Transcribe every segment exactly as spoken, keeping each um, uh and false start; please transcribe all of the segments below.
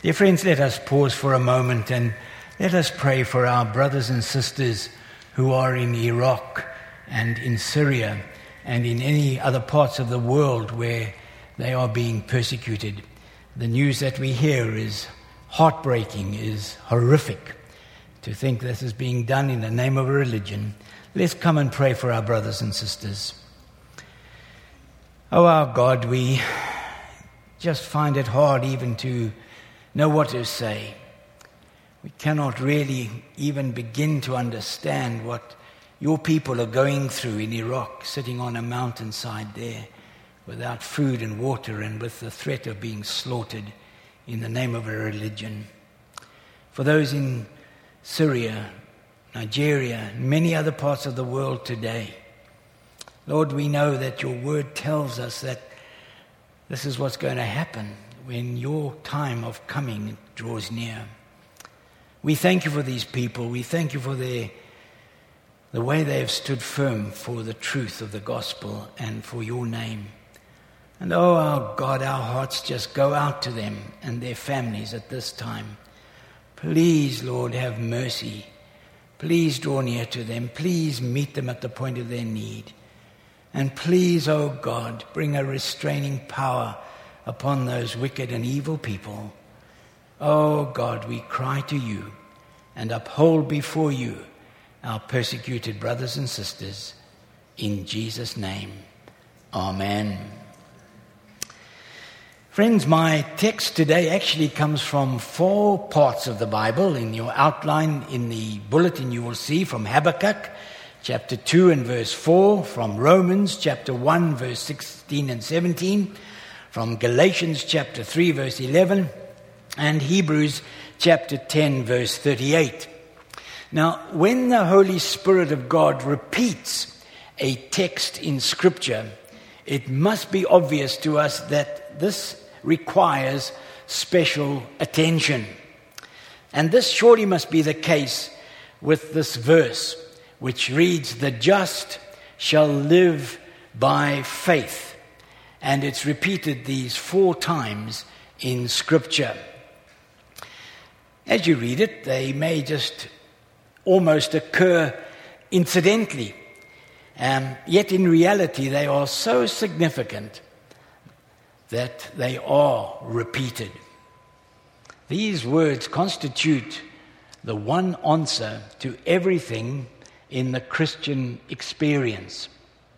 Dear friends, let us pause for a moment and let us pray for our brothers and sisters who are in Iraq and in Syria and in any other parts of the world where they are being persecuted. The news that we hear is heartbreaking, is horrific. To think this is being done in the name of a religion. Let's come and pray for our brothers and sisters. Oh, our God, we just find it hard even to know what to say. We cannot really even begin to understand what your people are going through in Iraq, sitting on a mountainside there without food and water and with the threat of being slaughtered in the name of a religion. For those in Syria, Nigeria, and many other parts of the world today, Lord, we know that your word tells us that this is what's going to happen when your time of coming draws near. We thank you for these people. We thank you for their, the way they have stood firm for the truth of the gospel and for your name. And oh, our God, our hearts just go out to them and their families at this time. Please, Lord, have mercy. Please draw near to them. Please meet them at the point of their need. And please, oh God, bring a restraining power upon those wicked and evil people. Oh God, we cry to you and uphold before you our persecuted brothers and sisters. In Jesus' name, amen. Friends, my text today actually comes from four parts of the Bible. In your outline, in the bulletin, you will see from Habakkuk, chapter two and verse four, from Romans, chapter one, verse sixteen and seventeen, from Galatians, chapter three, verse eleven, and Hebrews, chapter ten, verse thirty-eight. Now, when the Holy Spirit of God repeats a text in Scripture, it must be obvious to us that this requires special attention. And this surely must be the case with this verse, which reads, "The just shall live by faith." And it's repeated these four times in Scripture. As you read it, they may just almost occur incidentally. Um, yet in reality, they are so significant that they are repeated. These words constitute the one answer to everything in the Christian experience.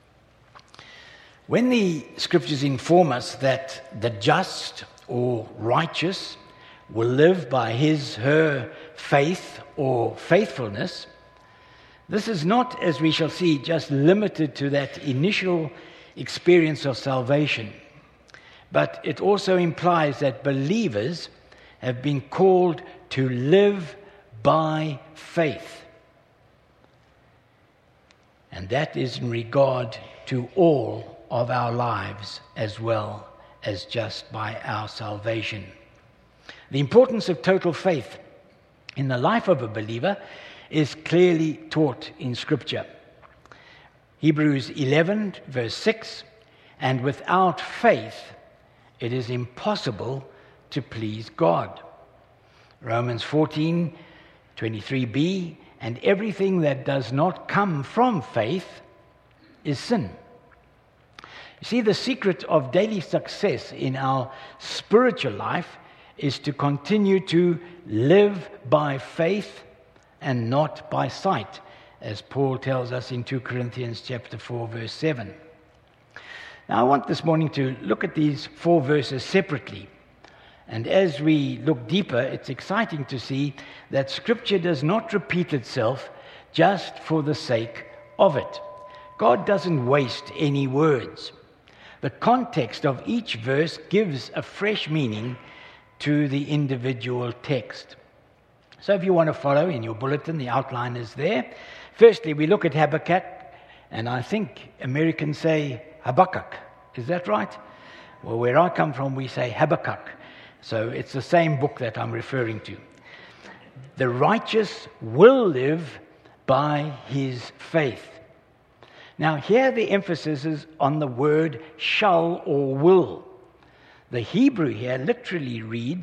When the Scriptures inform us that the just or righteous will live by his, her faith or faithfulness, this is not, as we shall see, just limited to that initial experience of salvation, but it also implies that believers have been called to live by faith. And that is in regard to all of our lives as well as just by our salvation. The importance of total faith in the life of a believer is clearly taught in Scripture. Hebrews eleven, verse six, "And without faith it is impossible to please God." Romans fourteen, twenty-three b, "And everything that does not come from faith is sin." You see, the secret of daily success in our spiritual life is to continue to live by faith and not by sight, as Paul tells us in Second Corinthians chapter four, verse seven. Now, I want this morning to look at these four verses separately. And as we look deeper, it's exciting to see that Scripture does not repeat itself just for the sake of it. God doesn't waste any words. The context of each verse gives a fresh meaning to the individual text. So if you want to follow in your bulletin, the outline is there. Firstly, we look at Habakkuk, and I think Americans say Habakkuk. Is that right? Well, where I come from, we say Habakkuk. So it's the same book that I'm referring to. The righteous will live by his faith. Now, here the emphasis is on the word shall or will. The Hebrew here literally reads,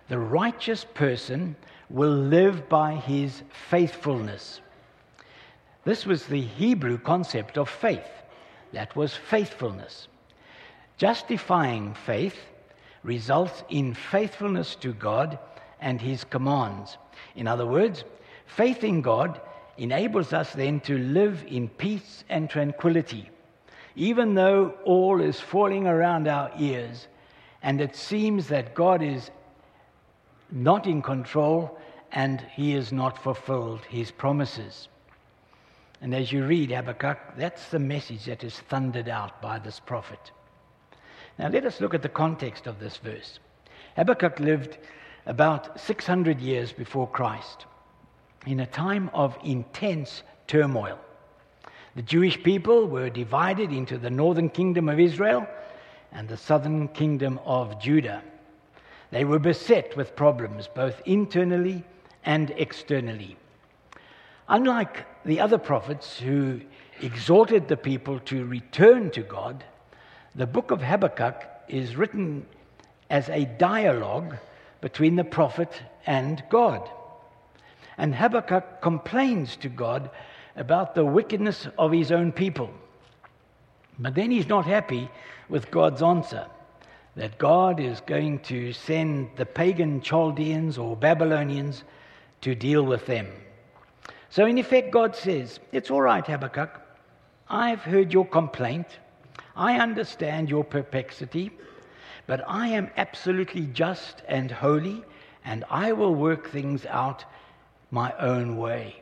The righteous person will live by his faithfulness. This was the Hebrew concept of faith. That was faithfulness. Justifying faith results in faithfulness to God and his commands. In other words, faith in God enables us then to live in peace and tranquility, even though all is falling around our ears and it seems that God is not in control and he has not fulfilled his promises. And as you read Habakkuk, that's the message that is thundered out by this prophet. Now let us look at the context of this verse. Habakkuk lived about six hundred years before Christ, in a time of intense turmoil. The Jewish people were divided into the northern kingdom of Israel and the southern kingdom of Judah. They were beset with problems, both internally and externally. Unlike the other prophets who exhorted the people to return to God, the book of Habakkuk is written as a dialogue between the prophet and God. And Habakkuk complains to God about the wickedness of his own people. But then he's not happy with God's answer, that God is going to send the pagan Chaldeans or Babylonians to deal with them. So in effect, God says, it's all right, Habakkuk. I've heard your complaint. I understand your perplexity, but I am absolutely just and holy, and I will work things out my own way.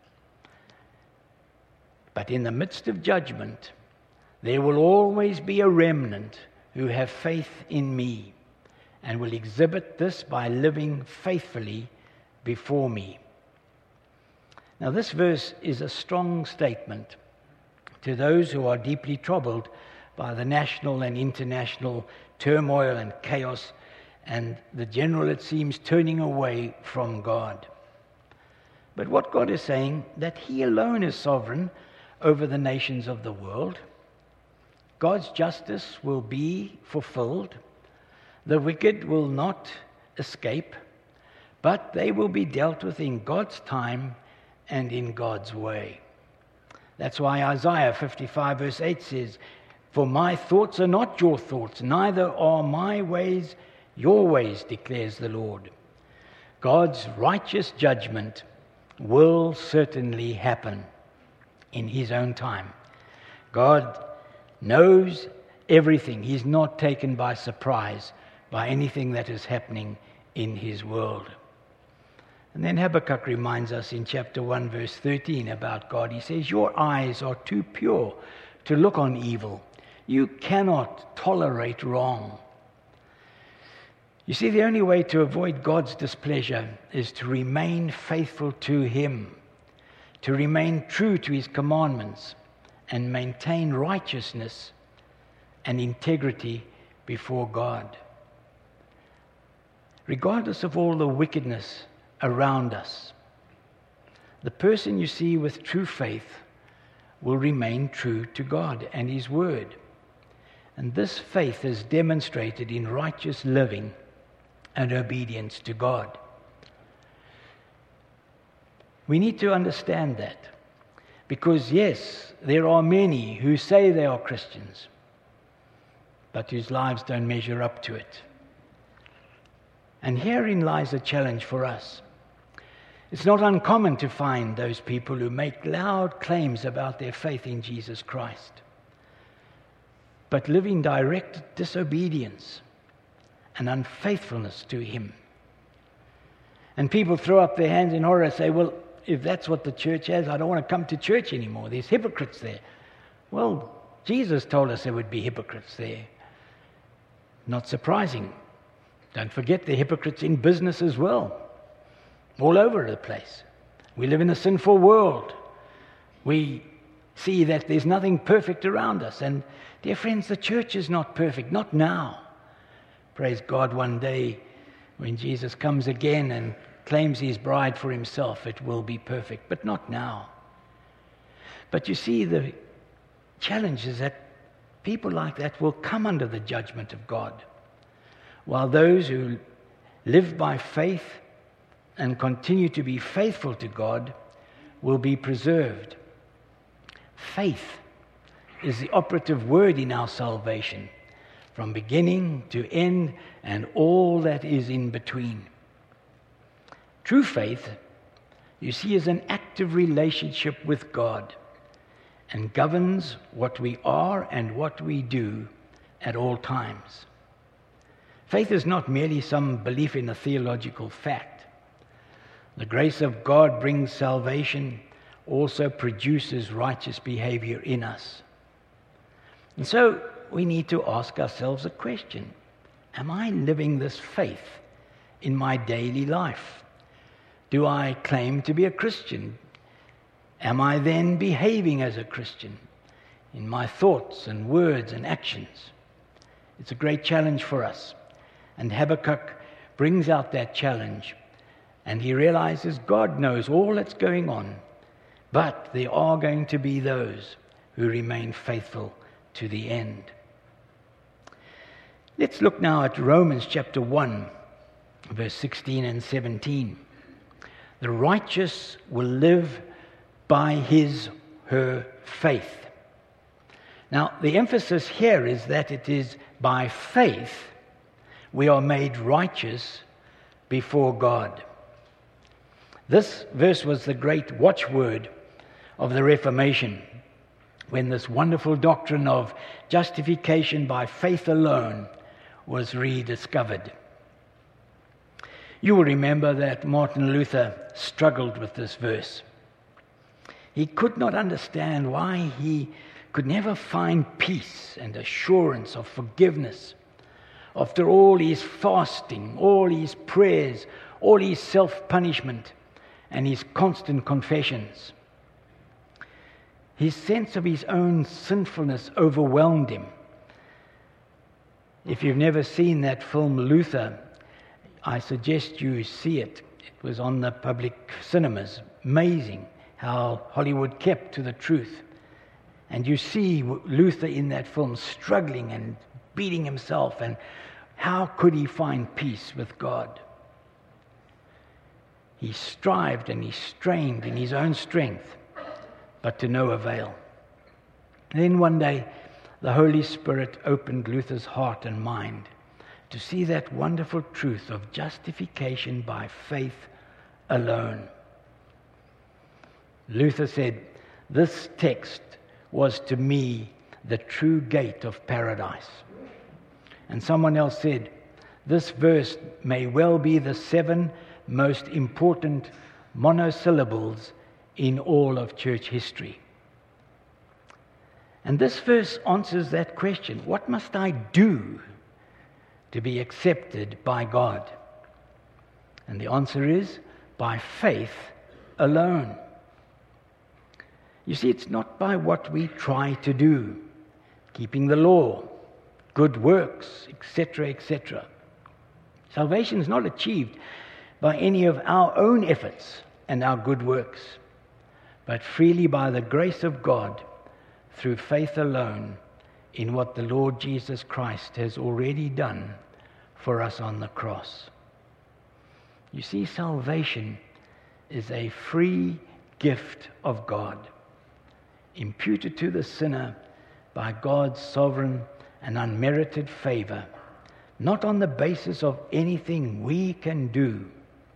But in the midst of judgment, there will always be a remnant who have faith in me and will exhibit this by living faithfully before me. Now, this verse is a strong statement to those who are deeply troubled by the national and international turmoil and chaos and the general, it seems, turning away from God. But what God is saying, that he alone is sovereign over the nations of the world. God's justice will be fulfilled. The wicked will not escape, but they will be dealt with in God's time and in God's way. That's why Isaiah fifty-five verse eight says, "For my thoughts are not your thoughts, neither are my ways your ways, declares the Lord." God's righteous judgment will certainly happen in his own time. God knows everything. He's not taken by surprise by anything that is happening in his world. And then Habakkuk reminds us in chapter one, verse thirteen about God. He says, "Your eyes are too pure to look on evil. You cannot tolerate wrong." You see, the only way to avoid God's displeasure is to remain faithful to him, to remain true to his commandments, and maintain righteousness and integrity before God. Regardless of all the wickedness around us, the person you see with true faith will remain true to God and his word. And this faith is demonstrated in righteous living and obedience to God. We need to understand that, because yes, there are many who say they are Christians, but whose lives don't measure up to it. And herein lies a challenge for us. It's not uncommon to find those people who make loud claims about their faith in Jesus Christ, but live in direct disobedience and unfaithfulness to him. And people throw up their hands in horror and say, "Well, if that's what the church has, I don't want to come to church anymore. There's hypocrites there." Well, Jesus told us there would be hypocrites there. Not surprising. Don't forget the hypocrites in business as well, all over the place. We live in a sinful world. We see that there's nothing perfect around us. And dear friends, the church is not perfect, not now. Praise God, one day when Jesus comes again and claims his bride for himself, it will be perfect, but not now. But you see, the challenge is that people like that will come under the judgment of God, while those who live by faith and continue to be faithful to God will be preserved. Faith is the operative word in our salvation, from beginning to end and all that is in between. True faith, you see, is an active relationship with God and governs what we are and what we do at all times. Faith is not merely some belief in a theological fact. The grace of God brings salvation, also produces righteous behavior in us. And so we need to ask ourselves a question. Am I living this faith in my daily life? Do I claim to be a Christian? Am I then behaving as a Christian in my thoughts and words and actions? It's a great challenge for us. And Habakkuk brings out that challenge. And he realizes God knows all that's going on. But there are going to be those who remain faithful to the end. Let's look now at Romans chapter one, verse sixteen and seventeen. The righteous will live by his, her faith. Now, the emphasis here is that it is by faith we are made righteous before God. This verse was the great watchword of the Reformation, when this wonderful doctrine of justification by faith alone was rediscovered. You will remember that Martin Luther struggled with this verse. He could not understand why he could never find peace and assurance of forgiveness after all his fasting, all his prayers, all his self-punishment, and his constant confessions. His sense of his own sinfulness overwhelmed him. If you've never seen that film Luther, I suggest you see it. It was on the public cinemas. Amazing how Hollywood kept to the truth. And you see Luther in that film struggling and beating himself, and how could he find peace with God? He strived and he strained in his own strength, but to no avail. And then one day, the Holy Spirit opened Luther's heart and mind to see that wonderful truth of justification by faith alone. Luther said, "This text was to me the true gate of paradise." And someone else said, "This verse may well be the seven most important monosyllables in all of church history." And this verse answers that question. What must I do to be accepted by God? And the answer is, by faith alone. You see, it's not by what we try to do, keeping the law, good works, et cetera, et cetera. Salvation is not achieved by any of our own efforts and our good works, but freely by the grace of God through faith alone in what the Lord Jesus Christ has already done for us on the cross. You see, salvation is a free gift of God, imputed to the sinner by God's sovereign and unmerited favor, not on the basis of anything we can do.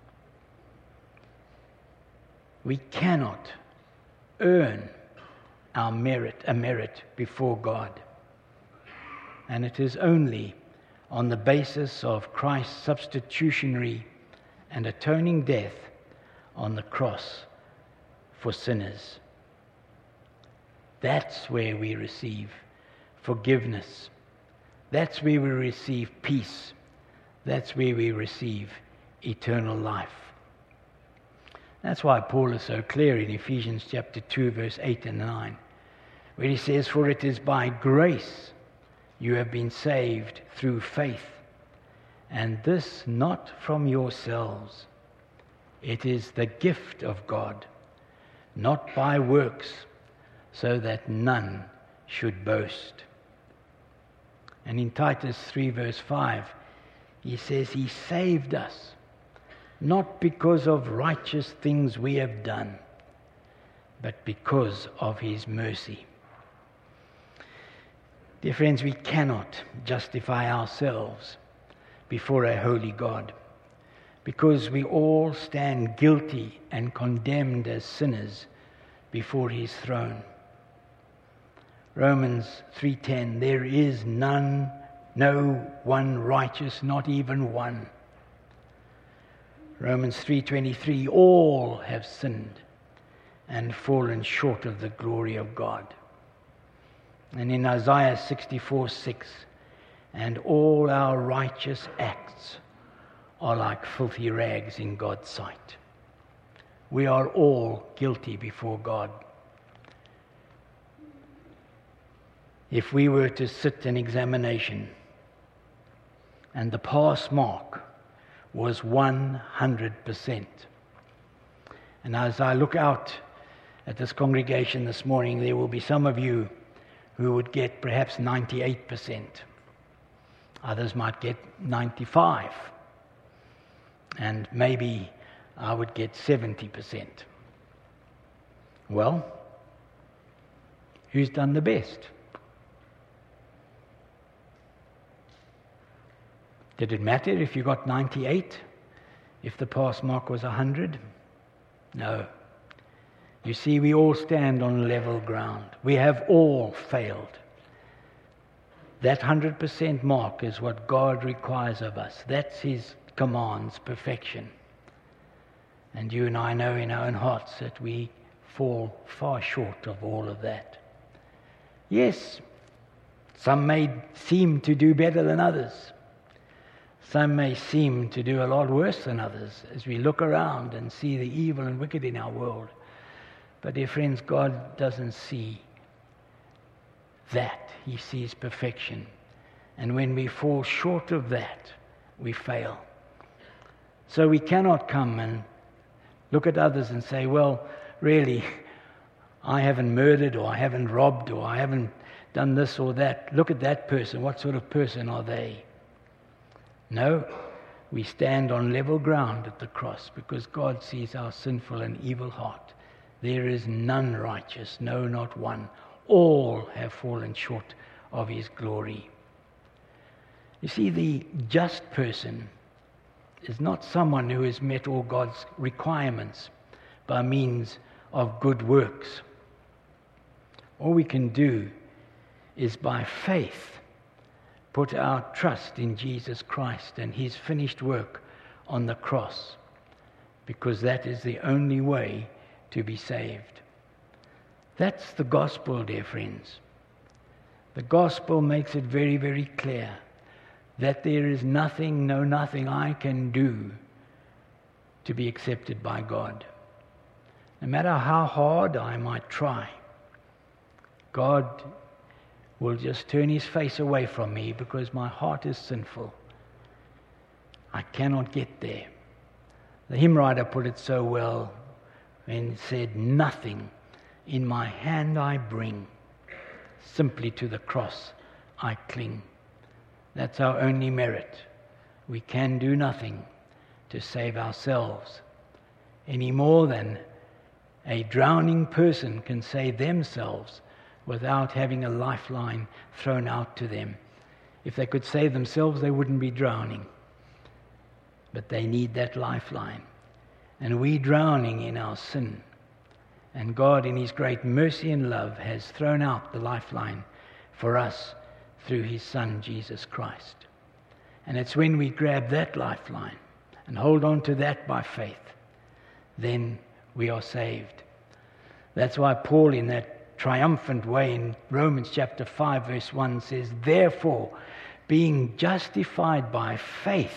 We cannot earn our merit, a merit before God. And it is only on the basis of Christ's substitutionary and atoning death on the cross for sinners. That's where we receive forgiveness. That's where we receive peace. That's where we receive eternal life. That's why Paul is so clear in Ephesians chapter two, verse eight and nine, where he says, "For it is by grace you have been saved through faith, and this not from yourselves. It is the gift of God, not by works, so that none should boast." And in Titus three, verse five, He says he saved us, not because of righteous things we have done, but because of his mercy. Dear friends, we cannot justify ourselves before a holy God, because we all stand guilty and condemned as sinners before his throne. Romans three ten, there is none, no one righteous, not even one. Romans three twenty-three, all have sinned and fallen short of the glory of God. And in Isaiah sixty-four six, and all our righteous acts are like filthy rags in God's sight. We are all guilty before God. If we were to sit an examination and the pass mark was one hundred percent, and as I look out at this congregation this morning, there will be some of you who would get perhaps ninety-eight percent. Others might get ninety-five. And maybe I would get seventy percent. Well, who's done the best? Did it matter if you got ninety-eight? If the pass mark was one hundred? No. You see, we all stand on level ground. We have all failed. That one hundred percent mark is what God requires of us. That's his commands, perfection. And you and I know in our own hearts that we fall far short of all of that. Yes, some may seem to do better than others. Some may seem to do a lot worse than others as we look around and see the evil and wicked in our world. But dear friends, God doesn't see that. He sees perfection. And when we fall short of that, we fail. So we cannot come and look at others and say, well, really, I haven't murdered, or I haven't robbed, or I haven't done this or that. Look at that person. What sort of person are they? No, we stand on level ground at the cross because God sees our sinful and evil heart. There is none righteous, no, not one. All have fallen short of his glory. You see, the just person is not someone who has met all God's requirements by means of good works. All we can do is by faith put our trust in Jesus Christ and his finished work on the cross, because that is the only way to be saved. That's the gospel, dear friends. The gospel makes it very, very clear that there is nothing, no nothing I can do to be accepted by God. No matter how hard I might try, God will just turn his face away from me because my heart is sinful. I cannot get there. The hymn writer put it so well when he said, nothing in my hand I bring, simply to the cross I cling. That's our only merit. We can do nothing to save ourselves any more than a drowning person can save themselves without having a lifeline thrown out to them. If they could save themselves, they wouldn't be drowning. But they need that lifeline. And we drowning in our sin. And God, in his great mercy and love, has thrown out the lifeline for us through his Son, Jesus Christ. And it's when we grab that lifeline and hold on to that by faith, then we are saved. That's why Paul, in that triumphant way in Romans chapter five, verse one, says, therefore, being justified by faith,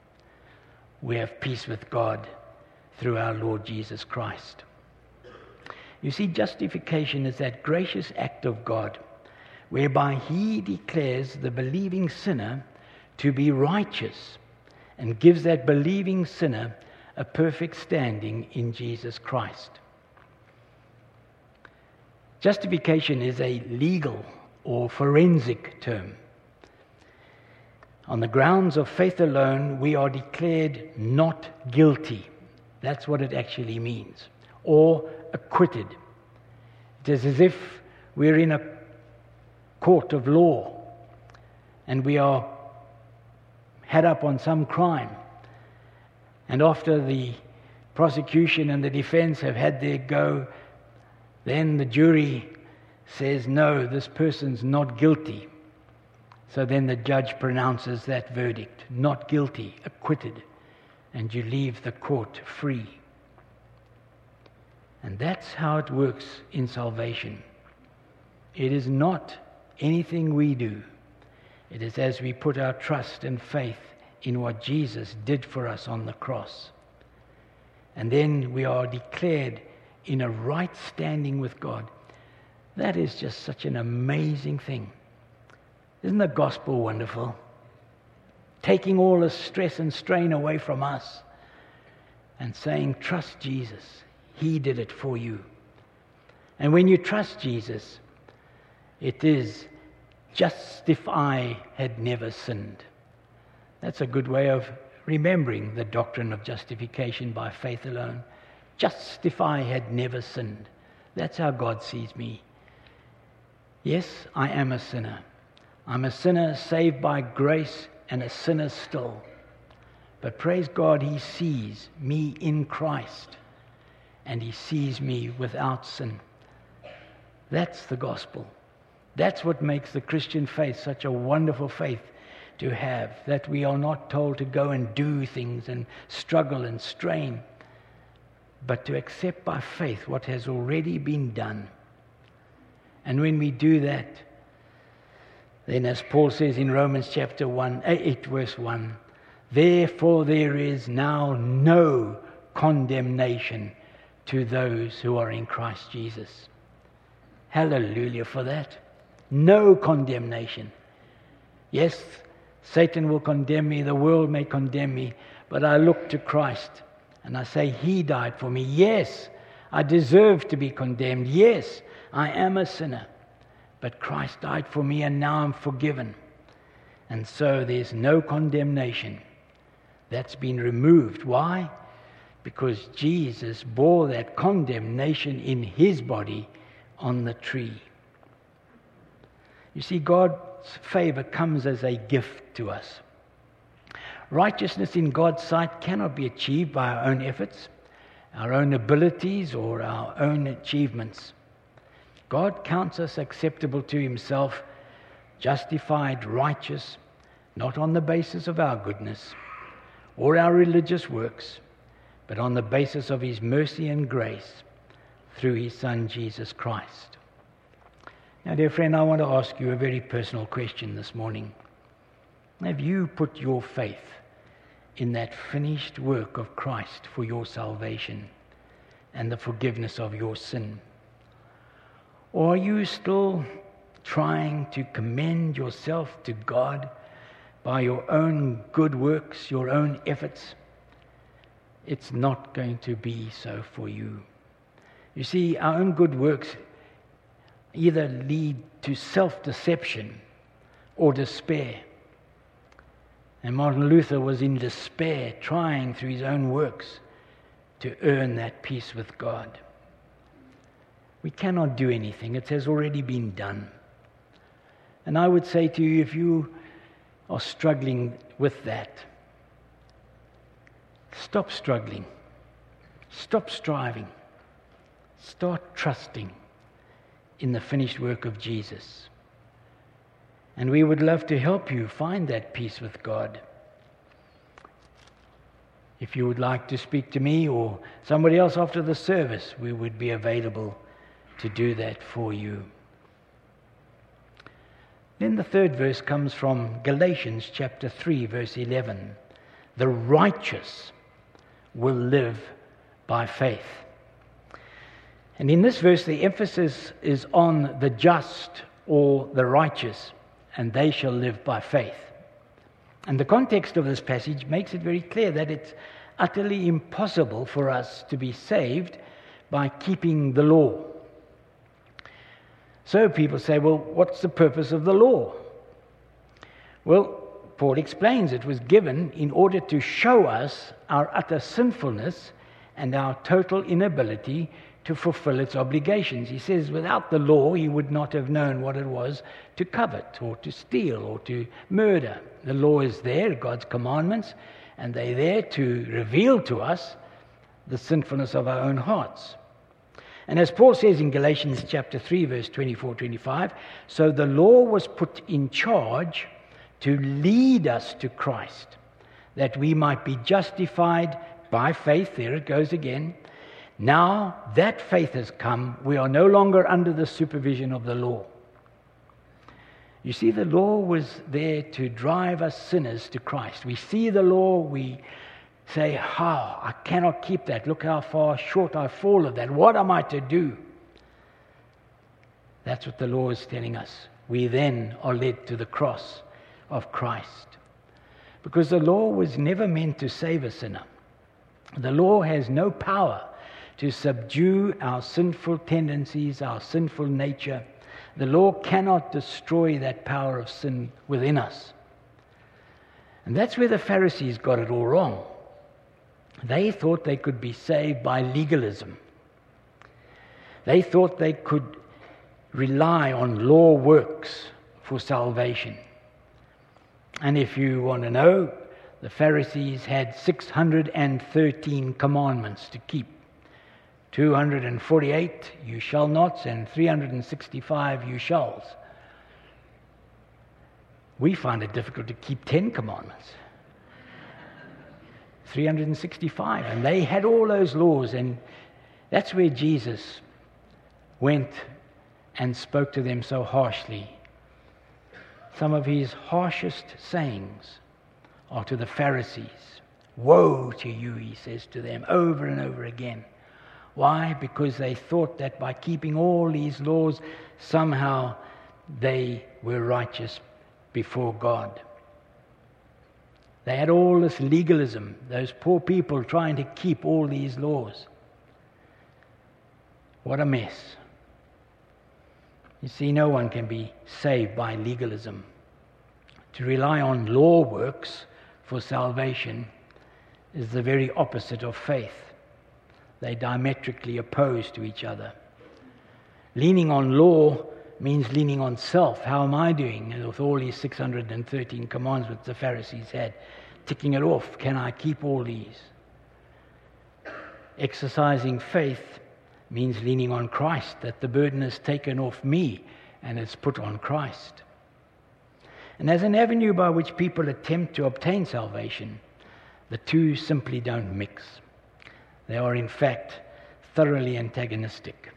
we have peace with God through our Lord Jesus Christ. You see, justification is that gracious act of God whereby he declares the believing sinner to be righteous and gives that believing sinner a perfect standing in Jesus Christ. Justification is a legal or forensic term. On the grounds of faith alone, we are declared not guilty. That's what it actually means. Or acquitted. It is as if we're in a court of law and we are had up on some crime. And after the prosecution and the defense have had their go, then the jury says, no, this person's not guilty. So then the judge pronounces that verdict, not guilty, acquitted, and you leave the court free. And that's how it works in salvation. It is not anything we do. It is as we put our trust and faith in what Jesus did for us on the cross. And then we are declared in a right standing with God. That is just such an amazing thing. Isn't the gospel wonderful? Taking all the stress and strain away from us and saying, trust Jesus. He did it for you. And when you trust Jesus, it is just if I had never sinned. That's a good way of remembering the doctrine of justification by faith alone. Just if I had never sinned. That's how God sees me. Yes, I am a sinner. I'm a sinner saved by grace and a sinner still. But praise God, He sees me in Christ and He sees me without sin. That's the gospel. That's what makes the Christian faith such a wonderful faith to have, that we are not told to go and do things and struggle and strain, but to accept by faith what has already been done. And when we do that, then as Paul says in Romans chapter one, eight verse one, therefore there is now no condemnation to those who are in Christ Jesus. Hallelujah for that. No condemnation. Yes, Satan will condemn me, the world may condemn me, but I look to Christ and I say, He died for me. Yes, I deserve to be condemned. Yes, I am a sinner. But Christ died for me and now I'm forgiven. And so there's no condemnation. That's been removed. Why? Because Jesus bore that condemnation in His body on the tree. You see, God's favor comes as a gift to us. Righteousness in God's sight cannot be achieved by our own efforts, our own abilities, or our own achievements. God counts us acceptable to Himself, justified, righteous, not on the basis of our goodness or our religious works, but on the basis of His mercy and grace through His Son, Jesus Christ. Now, dear friend, I want to ask you a very personal question this morning. Have you put your faith in that finished work of Christ for your salvation and the forgiveness of your sin? Or are you still trying to commend yourself to God by your own good works, your own efforts? It's not going to be so for you. You see, our own good works either lead to self-deception or despair. And Martin Luther was in despair, trying through his own works to earn that peace with God. We cannot do anything. It has already been done. And I would say to you, if you are struggling with that, stop struggling. Stop striving. Start trusting in the finished work of Jesus. And we would love to help you find that peace with God. If you would like to speak to me or somebody else after the service, we would be available to do that for you. Then the third verse comes from Galatians chapter three, verse eleven. The righteous will live by faith. And in this verse, the emphasis is on the just or the righteous, and they shall live by faith. And the context of this passage makes it very clear that it's utterly impossible for us to be saved by keeping the law. So people say, well, what's the purpose of the law? Well, Paul explains it was given in order to show us our utter sinfulness and our total inability to fulfill its obligations. He says without the law, he would not have known what it was to covet or to steal or to murder. The law is there, God's commandments, and they're there to reveal to us the sinfulness of our own hearts. And as Paul says in Galatians chapter three, verse twenty-four to twenty-five, so the law was put in charge to lead us to Christ, that we might be justified by faith. There it goes again. Now that faith has come, we are no longer under the supervision of the law. You see, the law was there to drive us sinners to Christ. We see the law, we say, how? Oh, I cannot keep that. Look how far short I fall of that. What am I to do? That's what the law is telling us. We then are led to the cross of Christ. Because the law was never meant to save a sinner. The law has no power to subdue our sinful tendencies, our sinful nature. The law cannot destroy that power of sin within us. And that's where the Pharisees got it all wrong. They thought they could be saved by legalism. They thought they could rely on law works for salvation. And if you want to know, the Pharisees had six hundred thirteen commandments to keep. two hundred forty-eight you shall nots and three hundred sixty-five you shalls. We find it difficult to keep ten commandments. three hundred sixty-five, and they had all those laws, and that's where Jesus went and spoke to them so harshly. Some of his harshest sayings are to the Pharisees. Woe to you, he says to them over and over again. Why? Because they thought that by keeping all these laws, somehow they were righteous before God. They had all this legalism, those poor people trying to keep all these laws. What a mess. You see, no one can be saved by legalism. To rely on law works for salvation is the very opposite of faith. They're diametrically opposed to each other. Leaning on law means leaning on self. How am I doing? And with all these six hundred thirteen commands which the Pharisees had, ticking it off. Can I keep all these? Exercising faith means leaning on Christ, that the burden is taken off me and it's put on Christ. And as an avenue by which people attempt to obtain salvation, the two simply don't mix. They are, in fact, thoroughly antagonistic.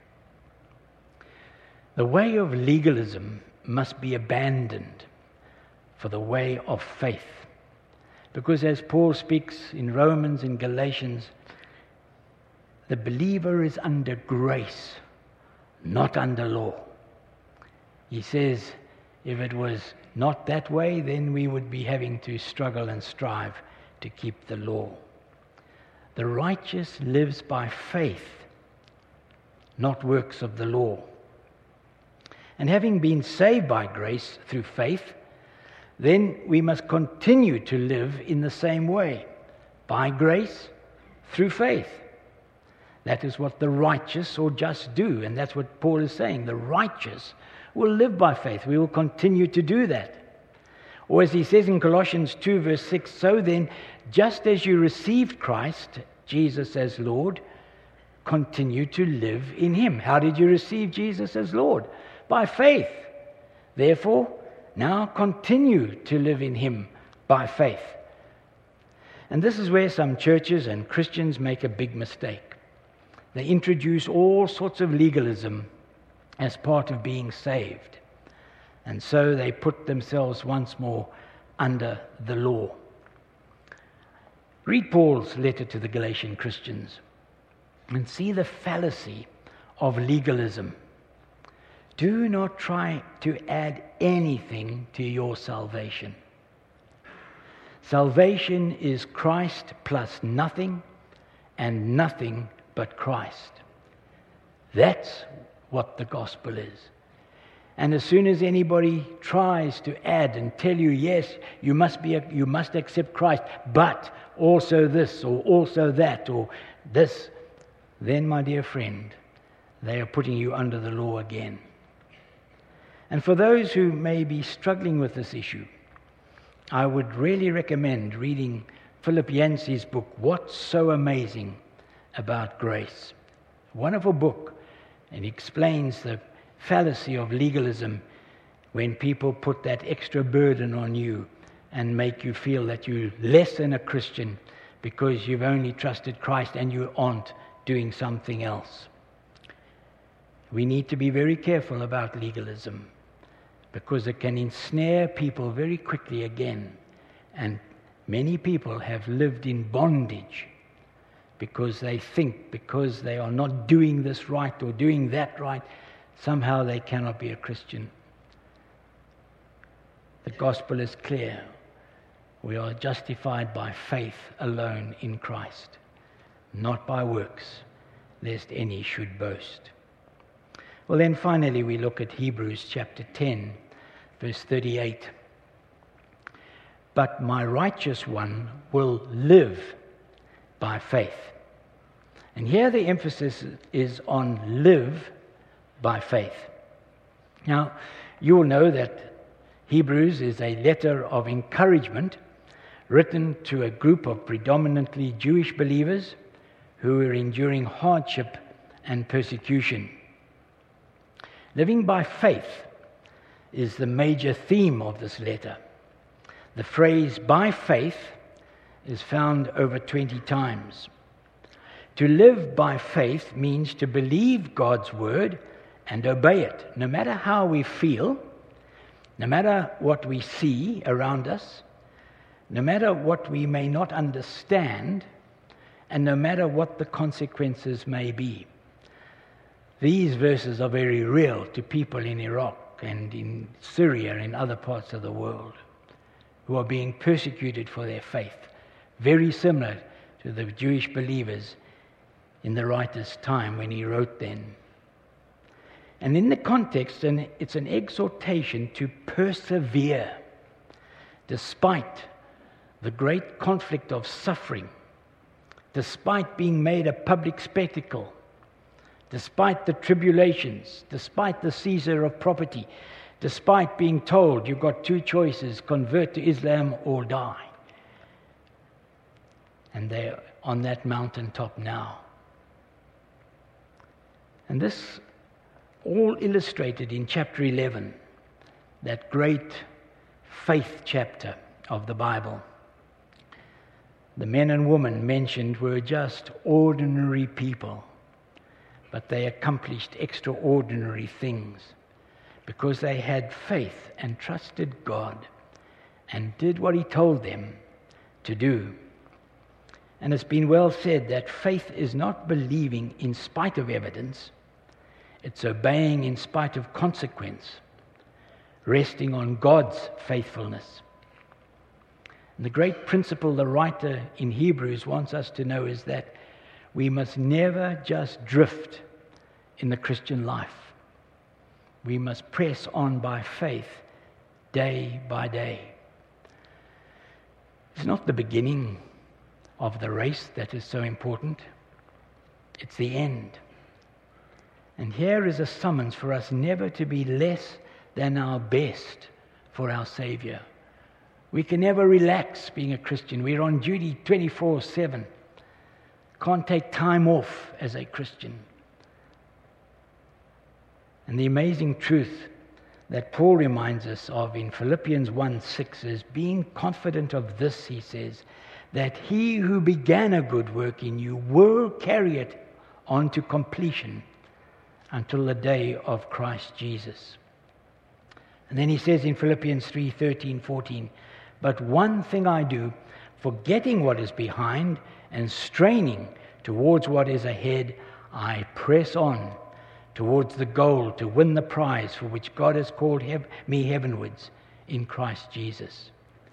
The way of legalism must be abandoned for the way of faith. Because as Paul speaks in Romans and Galatians, the believer is under grace, not under law. He says, if it was not that way, then we would be having to struggle and strive to keep the law. The righteous lives by faith, not works of the law. And having been saved by grace through faith, then we must continue to live in the same way, by grace through faith. That is what the righteous or just do, and that's what Paul is saying. The righteous will live by faith. We will continue to do that. Or as he says in Colossians two, verse six, so then, just as you received Christ, Jesus as Lord, continue to live in him. How did you receive Jesus as Lord? By faith. Therefore, now continue to live in him by faith. And this is where some churches and Christians make a big mistake. They introduce all sorts of legalism as part of being saved. And so they put themselves once more under the law. Read Paul's letter to the Galatian Christians and see the fallacy of legalism. Do not try to add anything to your salvation. Salvation is Christ plus nothing, and nothing but Christ. That's what the gospel is. And as soon as anybody tries to add and tell you, yes, you must be, a, you must accept Christ, but also this or also that or this, then, my dear friend, they are putting you under the law again. And for those who may be struggling with this issue, I would really recommend reading Philip Yancey's book, What's So Amazing About Grace? Wonderful book, and he explains the fallacy of legalism when people put that extra burden on you and make you feel that you're less than a Christian because you've only trusted Christ and you aren't doing something else. We need to be very careful about legalism because it can ensnare people very quickly again, and many people have lived in bondage because they think because they are not doing this right or doing that right, somehow they cannot be a Christian. The gospel is clear. We are justified by faith alone in Christ, not by works, lest any should boast. Well, then finally we look at Hebrews chapter ten, verse thirty-eight. But my righteous one will live by faith. And here the emphasis is on live by faith. Now, you will know that Hebrews is a letter of encouragement written to a group of predominantly Jewish believers who were enduring hardship and persecution. Living by faith is the major theme of this letter. The phrase by faith is found over twenty times. To live by faith means to believe God's word and obey it, no matter how we feel, no matter what we see around us, no matter what we may not understand, and no matter what the consequences may be. These verses are very real to people in Iraq and in Syria and other parts of the world who are being persecuted for their faith, very similar to the Jewish believers in the writer's time when he wrote them. And in the context, and it's an exhortation to persevere despite the great conflict of suffering, despite being made a public spectacle, despite the tribulations, despite the seizure of property, despite being told you've got two choices, convert to Islam or die. And they're on that mountaintop now. And this all illustrated in chapter eleven, that great faith chapter of the Bible. The men and women mentioned were just ordinary people, but they accomplished extraordinary things because they had faith and trusted God and did what He told them to do. And it's been well said that faith is not believing in spite of evidence, it's obeying in spite of consequence, resting on God's faithfulness. And the great principle the writer in Hebrews wants us to know is that we must never just drift in the Christian life. We must press on by faith day by day. It's not the beginning of the race that is so important. It's the end. And here is a summons for us never to be less than our best for our Savior. We can never relax being a Christian. We're on duty twenty-four seven. Can't take time off as a Christian. And the amazing truth that Paul reminds us of in Philippians one six is being confident of this, he says, that he who began a good work in you will carry it on to completion until the day of Christ Jesus. And then he says in Philippians three thirteen fourteen, but one thing I do, forgetting what is behind and straining towards what is ahead, I press on towards the goal to win the prize for which God has called hev- me heavenwards in Christ Jesus.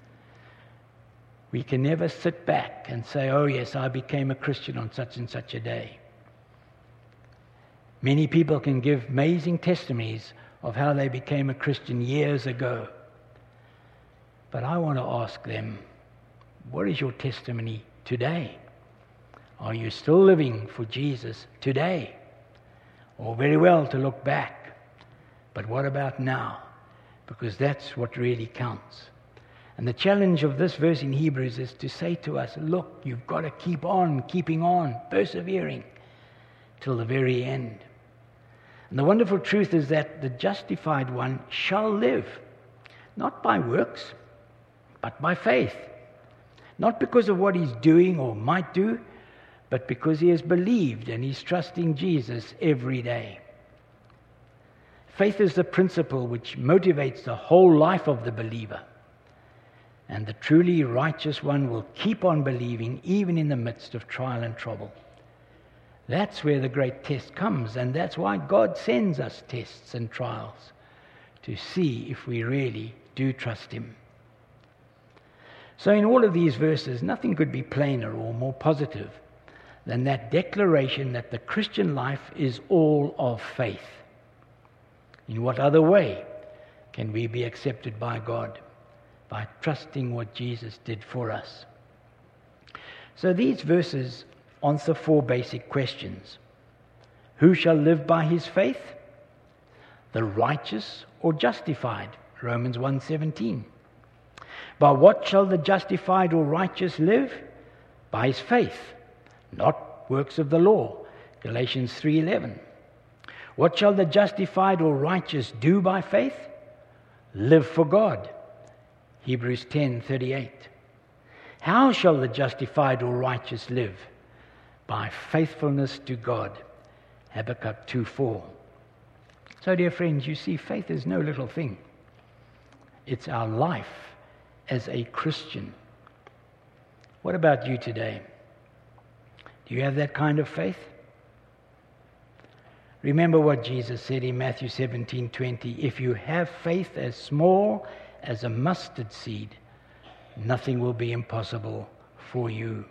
We can never sit back and say, oh yes, I became a Christian on such and such a day. Many people can give amazing testimonies of how they became a Christian years ago. But I want to ask them, what is your testimony today? Are you still living for Jesus today? Or very well to look back, but what about now? Because that's what really counts. And the challenge of this verse in Hebrews is to say to us, look, you've got to keep on, keeping on, persevering till the very end. And the wonderful truth is that the justified one shall live, not by works, but by faith. Not because of what he's doing or might do, but because he has believed and he's trusting Jesus every day. Faith is the principle which motivates the whole life of the believer. And the truly righteous one will keep on believing even in the midst of trial and trouble. That's where the great test comes, and that's why God sends us tests and trials, to see if we really do trust him. So in all of these verses, nothing could be plainer or more positive than that declaration that the Christian life is all of faith. In what other way can we be accepted by God? By trusting what Jesus did for us. So these verses answer four basic questions. Who shall live by his faith? The righteous or justified? Romans one seventeen. By what shall the justified or righteous live? By his faith, not works of the law. Galatians three eleven. What shall the justified or righteous do by faith? Live for God. Hebrews ten thirty-eight. How shall the justified or righteous live? By faithfulness to God. Habakkuk two four. So, dear friends, you see, faith is no little thing. It's our life as a Christian. What about you today? Do you have that kind of faith? Remember what Jesus said in Matthew seventeen twenty. If you have faith as small as a mustard seed, nothing will be impossible for you.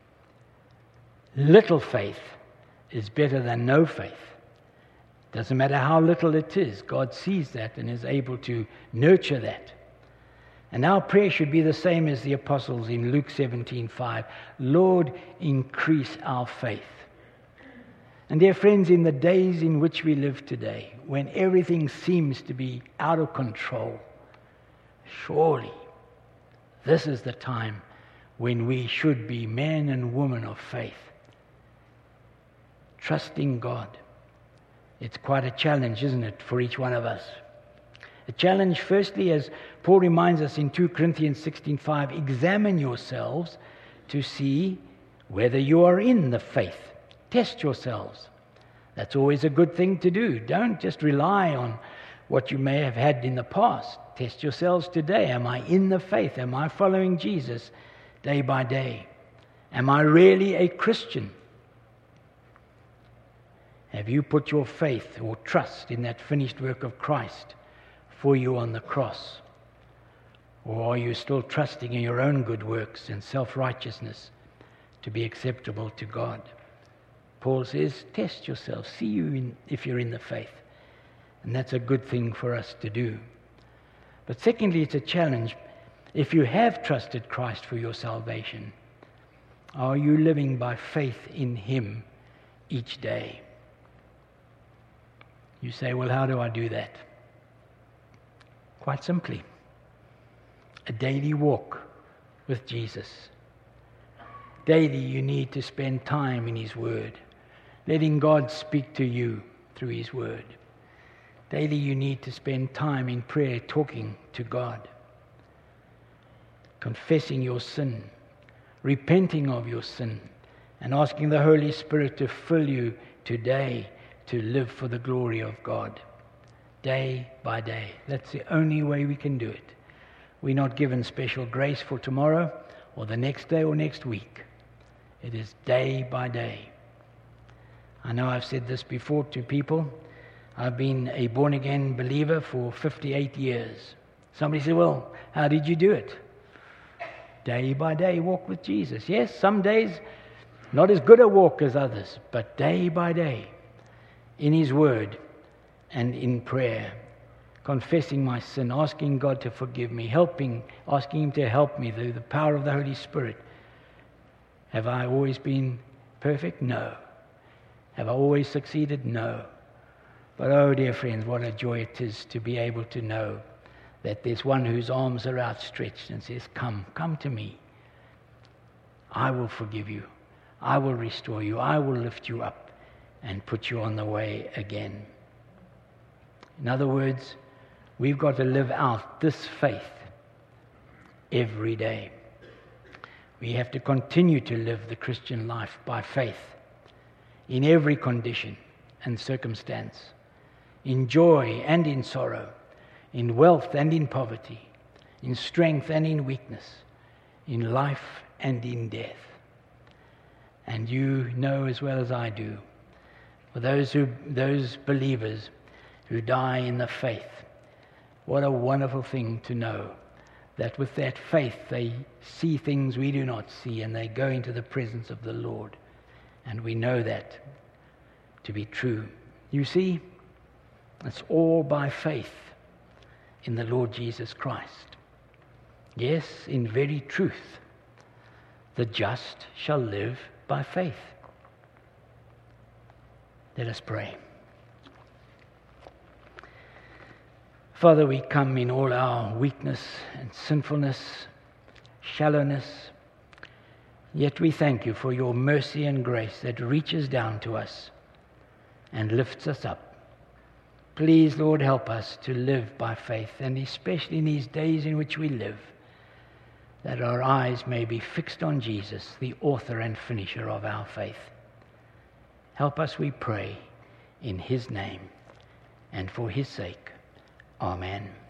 Little faith is better than no faith. Doesn't matter how little it is, God sees that and is able to nurture that. And our prayer should be the same as the apostles in Luke seventeen five. Lord, increase our faith. And dear friends, in the days in which we live today, when everything seems to be out of control, surely this is the time when we should be men and women of faith, trusting God. It's quite a challenge, isn't it, for each one of us? A challenge, firstly, as Paul reminds us in Second Corinthians sixteen five, examine yourselves to see whether you are in the faith. Test yourselves. That's always a good thing to do. Don't just rely on what you may have had in the past. Test yourselves today. Am I in the faith? Am I following Jesus day by day? Am I really a Christian? Have you put your faith or trust in that finished work of Christ for you on the cross? Or are you still trusting in your own good works and self-righteousness to be acceptable to God? Paul says, test yourself, see you in, if you're in the faith. And that's a good thing for us to do. But secondly, it's a challenge. If you have trusted Christ for your salvation, are you living by faith in him each day? You say, well, how do I do that? Quite simply, a daily walk with Jesus. Daily you need to spend time in his word, letting God speak to you through his word. Daily you need to spend time in prayer, talking to God, confessing your sin, repenting of your sin, and asking the Holy Spirit to fill you today to live for the glory of God, day by day. That's the only way we can do it. We're not given special grace for tomorrow or the next day or next week. It is day by day. I know I've said this before to people. I've been a born-again believer for fifty-eight years. Somebody said, well, how did you do it? Day by day, walk with Jesus. Yes, some days not as good a walk as others, but day by day, in his word and in prayer confessing my sin, asking God to forgive me, helping, asking Him to help me through the power of the Holy Spirit. Have I always been perfect? No. Have I always succeeded? No. But oh, dear friends, what a joy it is to be able to know that there's one whose arms are outstretched and says, come, come to me. I will forgive you. I will restore you. I will lift you up and put you on the way again. In other words, we've got to live out this faith every day. We have to continue to live the Christian life by faith in every condition and circumstance, in joy and in sorrow, in wealth and in poverty, in strength and in weakness, in life and in death. And you know as well as I do, for those who, those believers who die in the faith, what a wonderful thing to know that with that faith they see things we do not see, and they go into the presence of the Lord. And we know that to be true. You see, it's all by faith in the Lord Jesus Christ. Yes, in very truth, the just shall live by faith. Let us pray. Father, we come in all our weakness and sinfulness, shallowness, yet we thank you for your mercy and grace that reaches down to us and lifts us up. Please, Lord, help us to live by faith, and especially in these days in which we live, that our eyes may be fixed on Jesus, the author and finisher of our faith. Help us, we pray, in his name and for his sake. Amen.